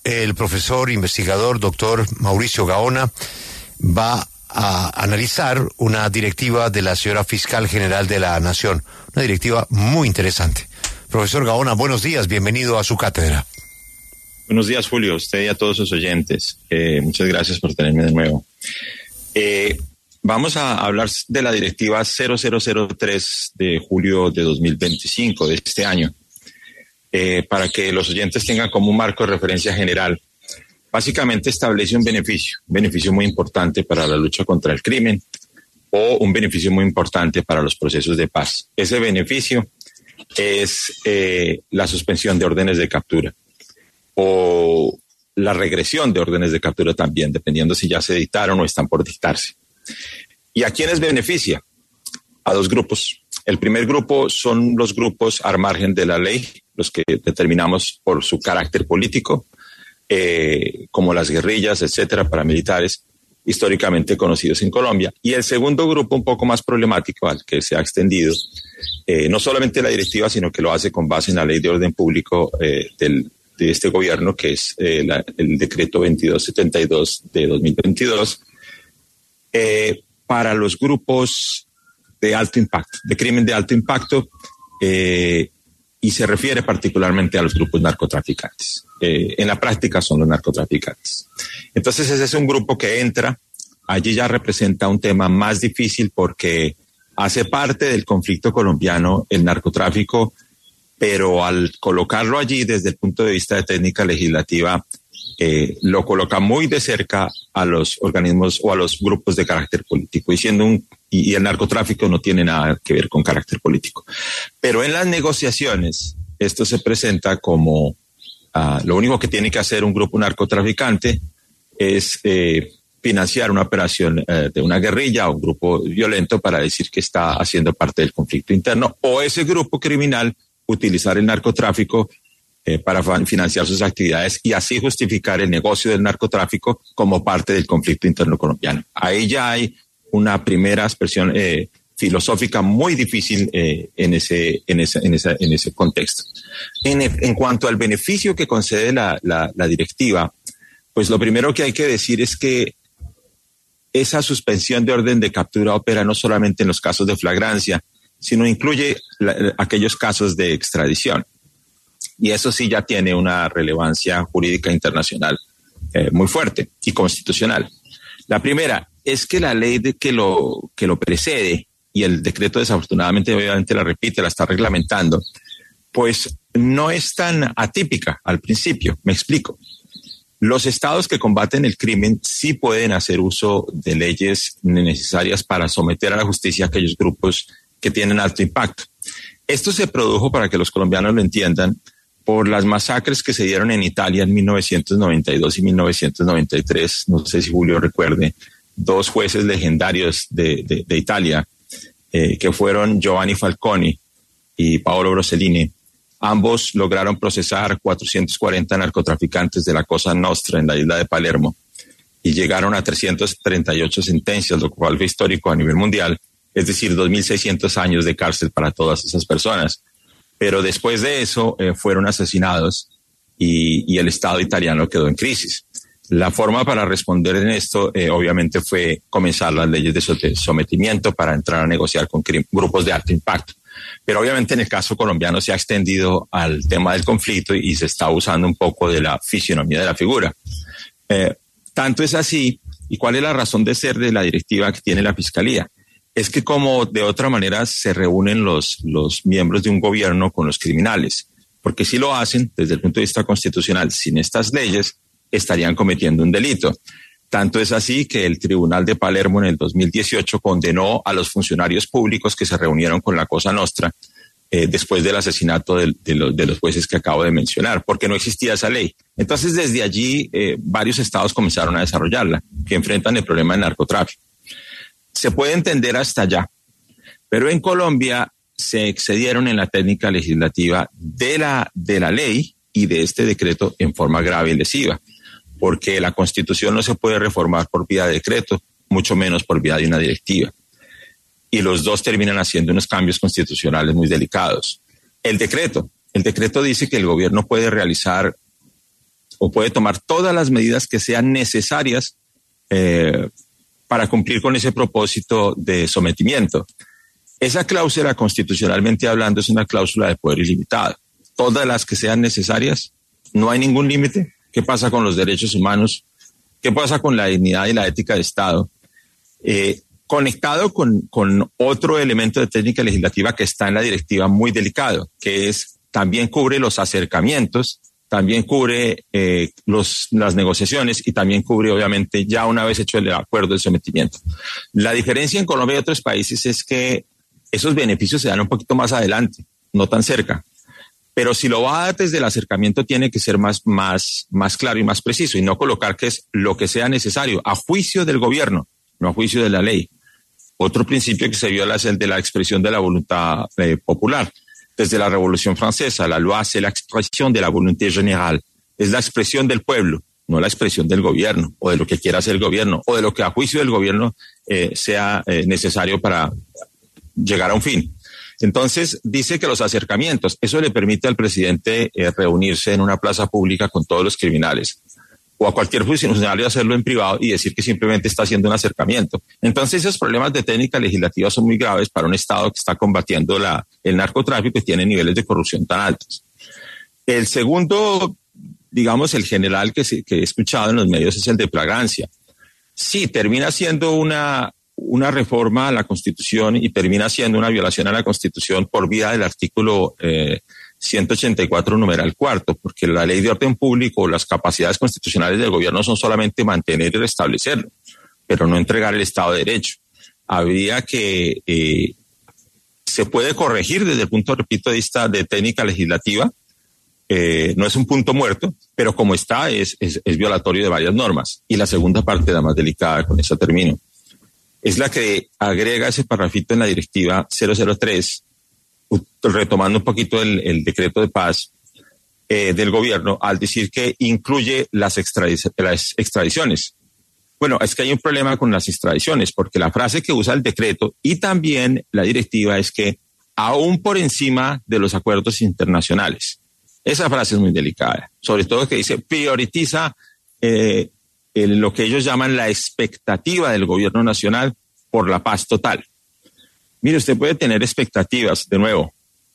el profesor investigador doctor Mauricio Gaona va a analizar una directiva de la señora Fiscal General de la Nación, una directiva muy interesante. Profesor Gaona, buenos días, bienvenido a su cátedra. Buenos días, Julio, a usted y a todos sus oyentes. Muchas gracias por tenerme de nuevo. Vamos a hablar de la directiva 0003 de julio de 2025, de este año, para que los oyentes tengan como un marco de referencia general. Básicamente establece un beneficio muy importante para la lucha contra el crimen o un beneficio muy importante para los procesos de paz. Ese beneficio es la suspensión de órdenes de captura o la regresión de órdenes de captura también, dependiendo si ya se dictaron o están por dictarse. ¿Y a quiénes beneficia? A dos grupos. El primer grupo son los grupos al margen de la ley, los que determinamos por su carácter político, como las guerrillas, etcétera, paramilitares, históricamente conocidos en Colombia. Y el segundo grupo, un poco más problemático, al que se ha extendido, no solamente la directiva, sino que lo hace con base en la Ley de Orden Público de este gobierno, que es el decreto 2272 de 2022, para los grupos de alto impacto, de crimen de alto impacto, y se refiere particularmente a los grupos narcotraficantes. En la práctica son los narcotraficantes. Entonces ese es un grupo que entra, allí ya representa un tema más difícil porque hace parte del conflicto colombiano el narcotráfico, pero al colocarlo allí desde el punto de vista de técnica legislativa, lo coloca muy de cerca a los organismos o a los grupos de carácter político, y el narcotráfico no tiene nada que ver con carácter político. Pero en las negociaciones, esto se presenta como lo único que tiene que hacer un grupo narcotraficante es financiar una operación de una guerrilla o un grupo violento para decir que está haciendo parte del conflicto interno, o ese grupo criminal utilizar el narcotráfico para financiar sus actividades y así justificar el negocio del narcotráfico como parte del conflicto interno colombiano. Ahí ya hay una primera expresión filosófica muy difícil en ese contexto. En cuanto al beneficio que concede la directiva, pues lo primero que hay que decir es que esa suspensión de orden de captura opera no solamente en los casos de flagrancia, sino incluye aquellos casos de extradición. Y eso sí ya tiene una relevancia jurídica internacional muy fuerte y constitucional. La primera es que la ley que lo precede, y el decreto desafortunadamente obviamente la repite, la está reglamentando, pues no es tan atípica al principio. Me explico. Los estados que combaten el crimen sí pueden hacer uso de leyes necesarias para someter a la justicia a aquellos grupos que tienen alto impacto. Esto se produjo, para que los colombianos lo entiendan, por las masacres que se dieron en Italia en 1992 y 1993. No sé si Julio recuerde, dos jueces legendarios de Italia, que fueron Giovanni Falcone y Paolo Borsellino. Ambos lograron procesar 440 narcotraficantes de la Cosa Nostra en la isla de Palermo y llegaron a 338 sentencias, lo cual fue histórico a nivel mundial, es decir, 2.600 años de cárcel para todas esas personas. Pero después de eso fueron asesinados y el Estado italiano quedó en crisis. La forma para responder en esto obviamente fue comenzar las leyes de sometimiento para entrar a negociar con grupos de alto impacto. Pero obviamente en el caso colombiano se ha extendido al tema del conflicto y se está usando un poco de la fisionomía de la figura. Tanto es así, ¿y cuál es la razón de ser de la directiva que tiene la Fiscalía? Es que como de otra manera se reúnen los miembros de un gobierno con los criminales, porque si lo hacen desde el punto de vista constitucional sin estas leyes, estarían cometiendo un delito. Tanto es así que el Tribunal de Palermo en el 2018 condenó a los funcionarios públicos que se reunieron con la Cosa Nostra después del asesinato de los jueces que acabo de mencionar, porque no existía esa ley. Entonces desde allí varios estados comenzaron a desarrollarla, que enfrentan el problema del narcotráfico. Se puede entender hasta allá, pero en Colombia se excedieron en la técnica legislativa de la ley y de este decreto en forma grave y lesiva, porque la Constitución no se puede reformar por vía de decreto, mucho menos por vía de una directiva. Y los dos terminan haciendo unos cambios constitucionales muy delicados. El decreto dice que el gobierno puede realizar o puede tomar todas las medidas que sean necesarias para cumplir con ese propósito de sometimiento. Esa cláusula, constitucionalmente hablando, es una cláusula de poder ilimitado. Todas las que sean necesarias, no hay ningún límite. ¿Qué pasa con los derechos humanos? ¿Qué pasa con la dignidad y la ética de Estado? Conectado con otro elemento de técnica legislativa que está en la directiva muy delicado, que es también cubre los acercamientos, también cubre las negociaciones y también cubre, obviamente, ya una vez hecho el acuerdo de sometimiento. La diferencia en Colombia y otros países es que esos beneficios se dan un poquito más adelante, no tan cerca. Pero si lo va a dar desde el acercamiento, tiene que ser más claro y más preciso y no colocar que es lo que sea necesario a juicio del gobierno, no a juicio de la ley. Otro principio que se viola es el de la expresión de la voluntad popular. Desde la Revolución Francesa, la loi c'est la expresión de la volonté générale. Es la expresión del pueblo, no la expresión del gobierno o de lo que quiera hacer el gobierno o de lo que a juicio del gobierno sea necesario para llegar a un fin. Entonces, dice que los acercamientos, eso le permite al presidente reunirse en una plaza pública con todos los criminales o a cualquier funcionario hacerlo en privado y decir que simplemente está haciendo un acercamiento. Entonces, esos problemas de técnica legislativa son muy graves para un Estado que está combatiendo el narcotráfico y tiene niveles de corrupción tan altos. El segundo, digamos, el general que he escuchado en los medios es el de flagrancia. Sí, termina siendo una reforma a la Constitución y termina siendo una violación a la Constitución por vía del artículo 184, numeral 4, porque la ley de orden público, las capacidades constitucionales del gobierno son solamente mantener y restablecerlo, pero no entregar el Estado de Derecho. Habría que, se puede corregir desde el punto, repito, de vista de técnica legislativa, no es un punto muerto, pero como está es violatorio de varias normas. Y la segunda parte, la más delicada, con eso termino, es la que agrega ese parrafito en la directiva 003, retomando un poquito el decreto de paz del gobierno, al decir que incluye las extradiciones. Bueno, es que hay un problema con las extradiciones, porque la frase que usa el decreto y también la directiva es que aún por encima de los acuerdos internacionales. Esa frase es muy delicada, sobre todo que dice prioriza lo que ellos llaman la expectativa del gobierno nacional por la paz total. Mire, usted puede tener expectativas, de nuevo,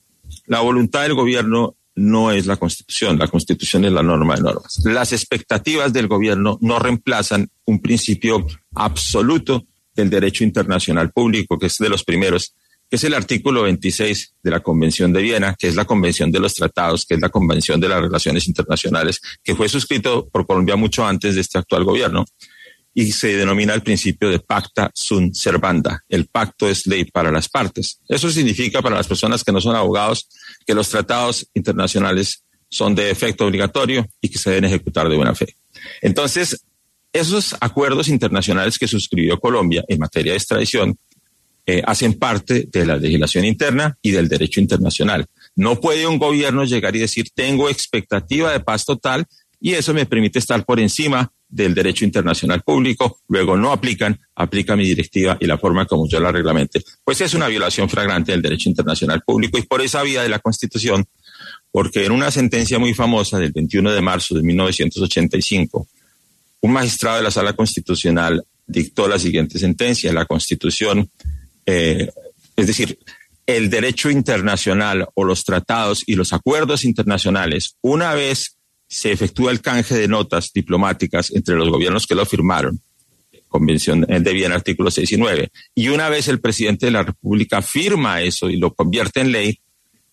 la voluntad del gobierno no es la Constitución es la norma de normas. Las expectativas del gobierno no reemplazan un principio absoluto del derecho internacional público, que es de los primeros, que es el artículo 26 de la Convención de Viena, que es la Convención de los Tratados, que es la Convención de las Relaciones Internacionales, que fue suscrito por Colombia mucho antes de este actual gobierno, y se denomina el principio de pacta sunt servanda. El pacto es ley para las partes. Eso significa para las personas que no son abogados que los tratados internacionales son de efecto obligatorio y que se deben ejecutar de buena fe. Entonces, esos acuerdos internacionales que suscribió Colombia en materia de extradición hacen parte de la legislación interna y del derecho internacional. No puede un gobierno llegar y decir, tengo expectativa de paz total y eso me permite estar por encima del derecho internacional público, luego no aplica mi directiva y la forma como yo la reglamente. Pues es una violación flagrante del derecho internacional público y por esa vía de la Constitución, porque en una sentencia muy famosa del 21 de marzo de 1985, un magistrado de la Sala Constitucional dictó la siguiente sentencia: la Constitución, es decir, el derecho internacional o los tratados y los acuerdos internacionales, una vez se efectúa el canje de notas diplomáticas entre los gobiernos que lo firmaron, Convención de Viena, artículos 6 y 9, y una vez el presidente de la República firma eso y lo convierte en ley,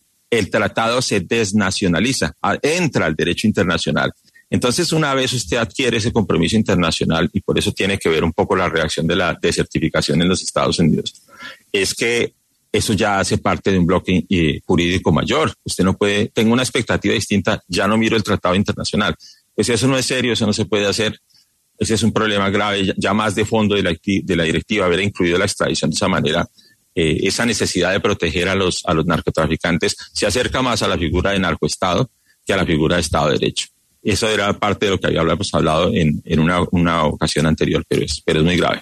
el tratado se desnacionaliza, entra al derecho internacional. Entonces, una vez usted adquiere ese compromiso internacional, y por eso tiene que ver un poco la reacción de la desertificación en los Estados Unidos, es que eso ya hace parte de un bloque jurídico mayor. Usted no puede, tengo una expectativa distinta, ya no miro el tratado internacional. Pues eso no es serio, eso no se puede hacer. Ese es un problema grave, ya más de fondo de la directiva, haber incluido la extradición de esa manera. Esa necesidad de proteger a los narcotraficantes se acerca más a la figura de narcoestado que a la figura de Estado de Derecho. Eso era parte de lo que habíamos hablado en una ocasión anterior, pero es muy grave.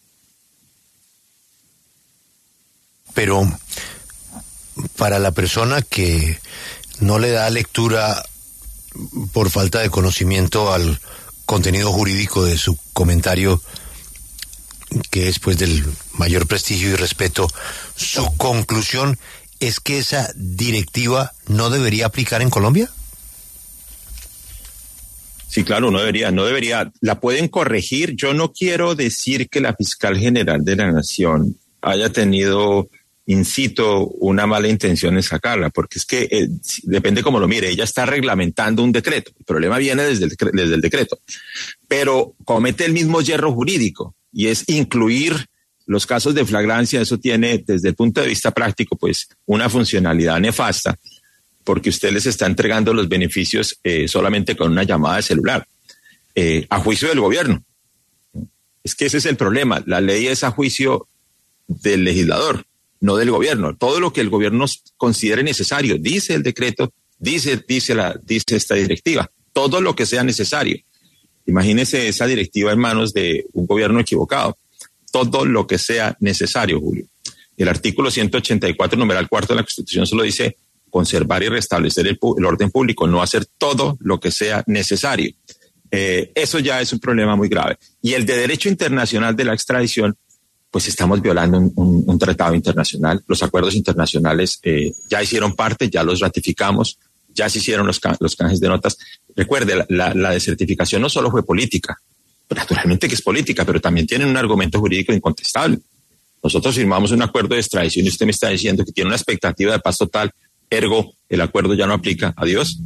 Pero para la persona que no le da lectura por falta de conocimiento al contenido jurídico de su comentario, que es pues del mayor prestigio y respeto, su conclusión es que esa directiva no debería aplicar en Colombia. Sí, claro, no debería. La pueden corregir. Yo no quiero decir que la fiscal general de la Nación haya tenido incito una mala intención en sacarla, porque es que depende cómo lo mire. Ella está reglamentando un decreto. El problema viene desde el decreto, pero comete el mismo yerro jurídico y es incluir los casos de flagrancia. Eso tiene, desde el punto de vista práctico, pues una funcionalidad nefasta, porque usted les está entregando los beneficios solamente con una llamada de celular, a juicio del gobierno. Es que ese es el problema. La ley es a juicio del legislador, no del gobierno. Todo lo que el gobierno considere necesario, dice el decreto, dice esta directiva, todo lo que sea necesario. Imagínese esa directiva en manos de un gobierno equivocado. Todo lo que sea necesario, Julio. El artículo 184, numeral 4 de la Constitución solo dice conservar y restablecer el orden público, no hacer todo lo que sea necesario. Eso ya es un problema muy grave. Y el de derecho internacional de la extradición, pues estamos violando un tratado internacional. Los acuerdos internacionales ya hicieron parte, ya los ratificamos, ya se hicieron los canjes de notas. Recuerde, la desertificación no solo fue política, naturalmente que es política, pero también tiene un argumento jurídico incontestable. Nosotros firmamos un acuerdo de extradición y usted me está diciendo que tiene una expectativa de paz total, ergo, el acuerdo ya no aplica. Adiós.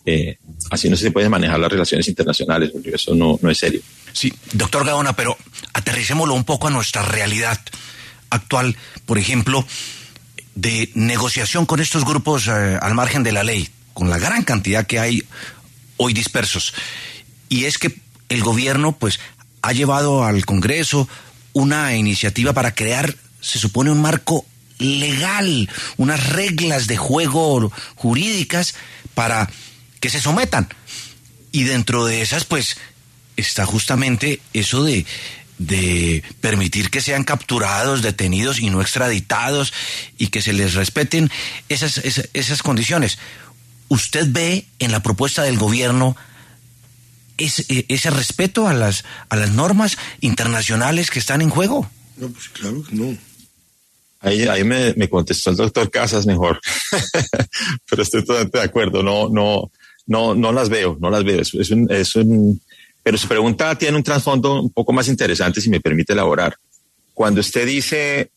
Así no se pueden manejar las relaciones internacionales, porque eso no es serio. Sí, doctor Gaona, pero aterricémoslo un poco a nuestra realidad actual, por ejemplo, de negociación con estos grupos al margen de la ley, con la gran cantidad que hay hoy dispersos. Y es que el gobierno pues ha llevado al Congreso una iniciativa para crear, se supone, un marco legal, unas reglas de juego jurídicas para que se sometan. Y dentro de esas pues está justamente eso de permitir que sean capturados, detenidos y no extraditados, y que se les respeten esas condiciones. ¿Usted ve en la propuesta del gobierno ese respeto a las normas internacionales que están en juego? No, pues claro que no. Ahí me contestó el doctor Casas mejor, pero estoy totalmente de acuerdo. No las veo. Pero su pregunta tiene un trasfondo un poco más interesante, si me permite elaborar. Cuando usted dice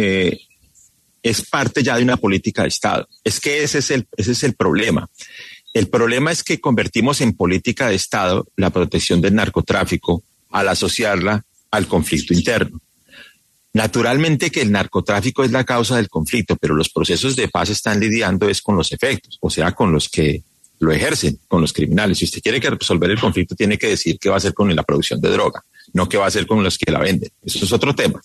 es parte ya de una política de Estado, es que ese es el problema. El problema es que convertimos en política de Estado la protección del narcotráfico al asociarla al conflicto interno. Naturalmente que el narcotráfico es la causa del conflicto, pero los procesos de paz están lidiando es con los efectos, o sea, con los que lo ejercen, con los criminales. Si usted quiere que resolver el conflicto, tiene que decir qué va a hacer con la producción de droga, no qué va a hacer con los que la venden. Eso es otro tema.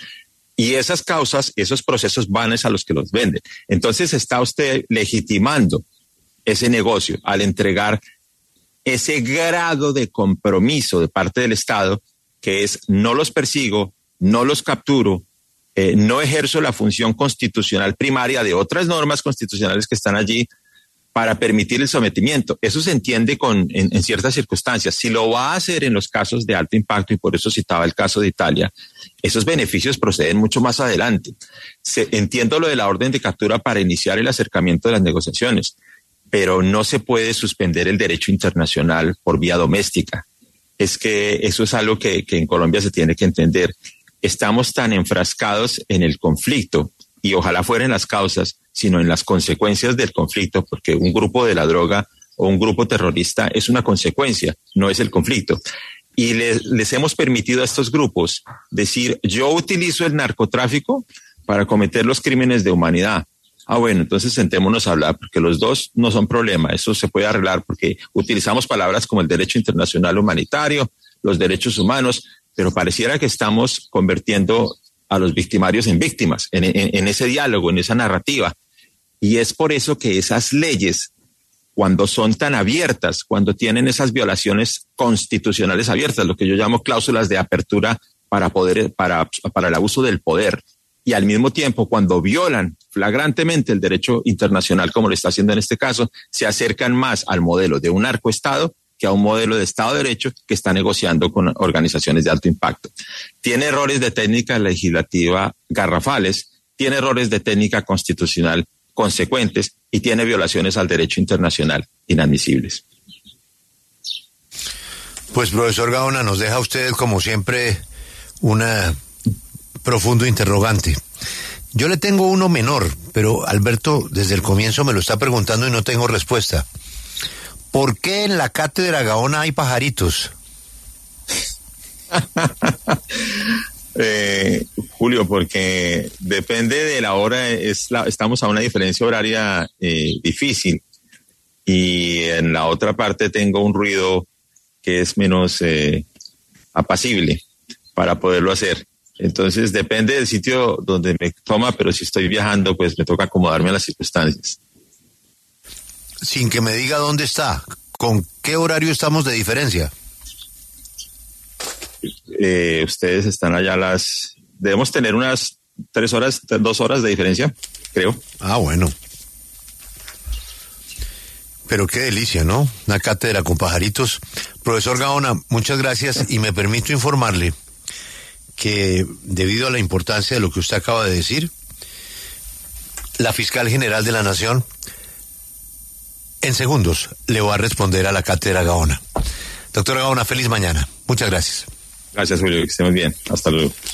Y esas causas, esos procesos van a los que los venden. Entonces está usted legitimando ese negocio al entregar ese grado de compromiso de parte del Estado, que es no los persigo, no los capturo, no ejerzo la función constitucional primaria de otras normas constitucionales que están allí para permitir el sometimiento. Eso se entiende en ciertas circunstancias. Si lo va a hacer en los casos de alto impacto, y por eso citaba el caso de Italia, esos beneficios proceden mucho más adelante. Entiendo lo de la orden de captura para iniciar el acercamiento de las negociaciones, pero no se puede suspender el derecho internacional por vía doméstica. Es que eso es algo que en Colombia se tiene que entender. Estamos tan enfrascados en el conflicto, y ojalá fueran las causas, sino en las consecuencias del conflicto, porque un grupo de la droga o un grupo terrorista es una consecuencia, no es el conflicto. Y les hemos permitido a estos grupos decir, yo utilizo el narcotráfico para cometer los crímenes de humanidad. Bueno, entonces sentémonos a hablar, porque los dos no son problema. Eso se puede arreglar porque utilizamos palabras como el derecho internacional humanitario, los derechos humanos, pero pareciera que estamos convirtiendo a los victimarios en víctimas, en ese diálogo, en esa narrativa. Y es por eso que esas leyes, cuando son tan abiertas, cuando tienen esas violaciones constitucionales abiertas, lo que yo llamo cláusulas de apertura para el abuso del poder, y al mismo tiempo, cuando violan flagrantemente el derecho internacional, como lo está haciendo en este caso, se acercan más al modelo de un narcoestado que a un modelo de Estado de Derecho que está negociando con organizaciones de alto impacto. Tiene errores de técnica legislativa garrafales, tiene errores de técnica constitucional consecuentes y tiene violaciones al derecho internacional inadmisibles. Pues, profesor Gaona, nos deja usted, como siempre, una profundo interrogante. Yo le tengo uno menor, pero Alberto desde el comienzo me lo está preguntando y no tengo respuesta. ¿Por qué en la cátedra Gaona hay pajaritos? Julio, porque depende de la hora, estamos a una diferencia horaria difícil, y en la otra parte tengo un ruido que es menos apacible para poderlo hacer. Entonces depende del sitio donde me toma, pero si estoy viajando, pues me toca acomodarme a las circunstancias. Sin que me diga dónde está, ¿con qué horario estamos de diferencia? Ustedes están allá debemos tener unas 2 horas de diferencia, creo. Ah, bueno. Pero qué delicia, ¿no? Una cátedra con pajaritos. Profesor Gaona, muchas gracias, y me permito informarle que debido a la importancia de lo que usted acaba de decir, la fiscal general de la Nación en segundos le va a responder a la cátedra Gaona. Doctor Gaona, feliz mañana. Muchas gracias. Gracias, Julio, que estemos bien. Hasta luego.